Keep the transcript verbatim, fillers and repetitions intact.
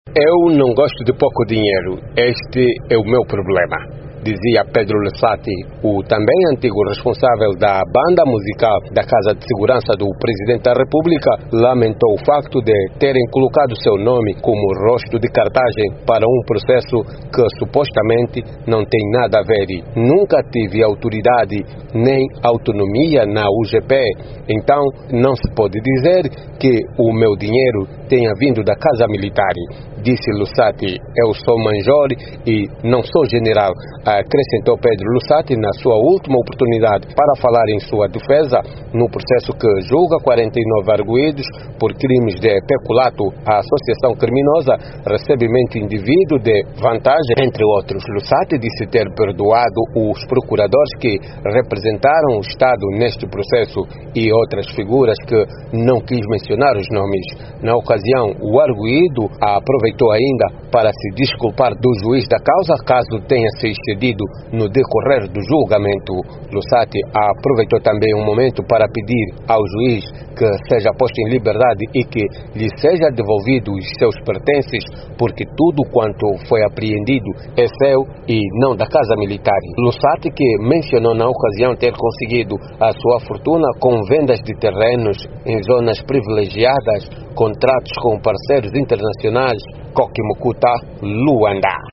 Eu não gosto de pouco dinheiro, este é o meu problema, dizia Pedro Lussati, o também antigo responsável da banda musical da Casa de Segurança do Presidente da República. Lamentou o facto de terem colocado seu nome como rosto de cartagem para um processo que supostamente não tem nada a ver. Nunca tive autoridade nem autonomia na U G P, então não se pode dizer que o meu dinheiro tenha vindo da Casa Militar, disse Lussati. Eu sou major e não sou general, acrescentou Pedro Lussati na sua última oportunidade para falar em sua defesa no processo que julga quarenta e nove arguidos por crimes de peculato, a associação criminosa, recebimento indevido de vantagem, entre outros. Lussati disse ter perdoado os procuradores que representaram o Estado neste processo e outras figuras que não quis mencionar os nomes. Na ocasião, o arguido aproveitou ainda para se desculpar do juiz da causa caso tenha se excedido no decorrer do julgamento. Lussati aproveitou também um momento para pedir ao juiz que seja posto em liberdade e que lhe seja devolvido os seus pertences, porque tudo quanto foi apreendido é seu e não da Casa Militar. Lussati, que mencionou na ocasião ter conseguido a sua fortuna com vendas de terrenos em zonas privilegiadas, contratos com parceiros internacionais, Coquimucuta, Luanda.